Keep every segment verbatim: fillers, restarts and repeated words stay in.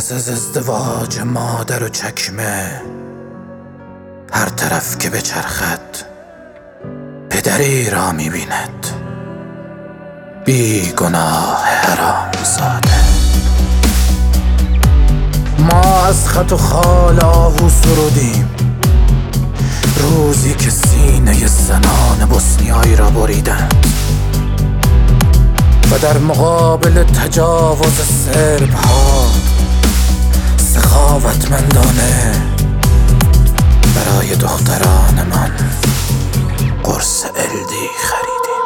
پس از ازدواج مادر و چکمه، هر طرف که بچرخد پدری را می‌بیند، بی گناه حرام زاده. ما از خط و خال آهو سرودیم روزی که سینه زنان بوسنیایی را بریدند و در مقابل تجاوز سرب ها سخاوتمندانه برای دخترانمان قرص الدی خریدیم.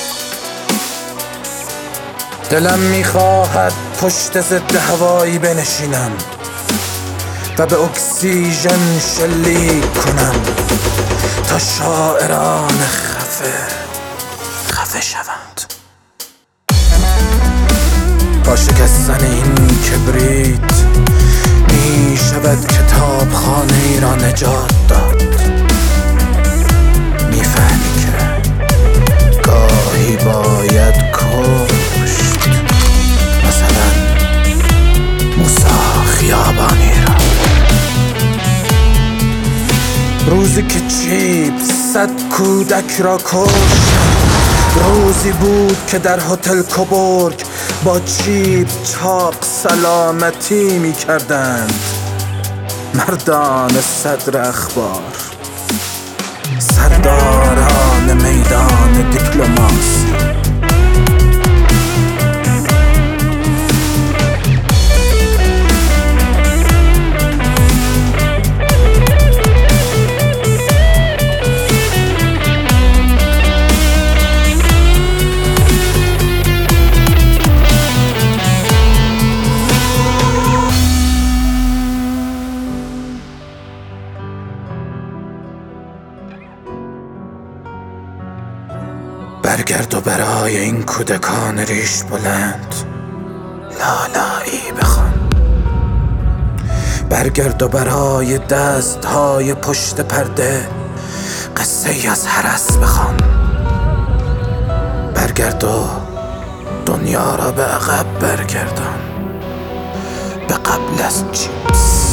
دلم میخواهد پشت ضد هوایی بنشینم و به اکسیژن شلیک کنم تا شاعران خفه خفه شوند. با شکستن این کبریت می شود کتابخانه ای را نجات داد. می فهمی که گاهی باید کشت، مثلا موسی خیابانی را. روزی که چیپ صد کودک را کشت، روزی بود که در هتل کوبورگ با چیپ چاق سلامتی می کردند مردان صدر اخبار، سرداران میدان دیپلماسی. برگرد و برای این کودکان ریش بلند لالایی بخوان. برگرد و برای دست های پشت پرده قصه ای از هرس بخوان. برگرد و دنیا را به عقب برگردان، به قبل از چیپس.